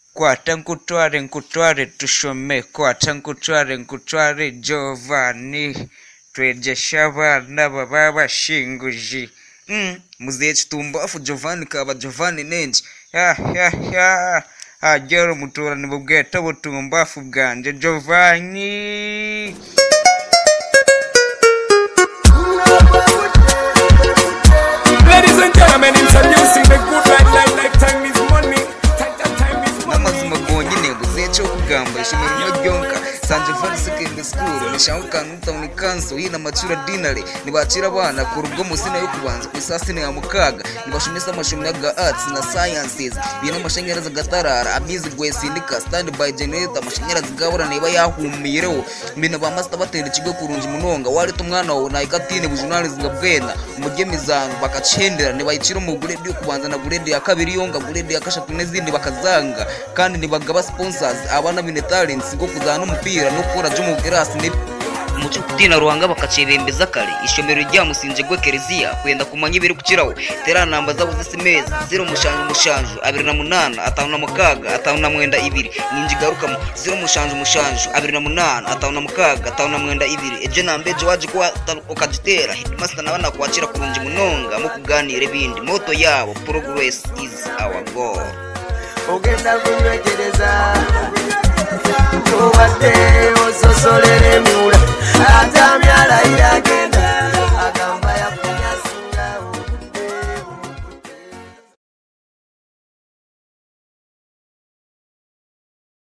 Kwata nkutware tushome, kwata nkutware Giovanni, twegesha abana baba bashinguji. Muzehe Kitumbafu Giovanni kaba Giovanni nenji. Agera umuturani bubweta butumbafu bwanje Giovanni. Ladies and gentlemen, introducing the good life, time is money. Namazima gonyine guzecho kugamba ishimiro ryonka sanje fari secondary school nishahuka n'utawuni kanso hina machura dinare nibacira abana ku rugo musina yo kubanza ku isasine ya mukaga nibashumisa amashumi ya arts na sciences bina amashanyarazi gatarara abizi gwesindika stand by generator amashanyarazi gabura niba yahumireho bina ba master batera ikigo kurunji munonga wari tumwana wo na ikatine bujournalism ngabwena umugemizano bakacendera nibayicira mu grade yo kubanza na grade ya kabiri yonga grade ya kashatu n'izindi bakazanga kandi nibagaba sponsors abana bine talents ngo kuzana umupira no kora Jomo Gerasi ni mucyo kutina ruhanga bakacirembeza kare ishomero rya musinje gwe Kereziya kwenda kumanya ibiri kukiraho tera namba zabo zisimeza 0 28 5 5 2 ninjigarukamo 0 28 5 2 eje nambeje waje kwa okagitera hitmaster nabana kwakira kurunji munonga mu kuganira bindi moto yabo progress is our goal. Ogenda kunyegereza tubadde ososole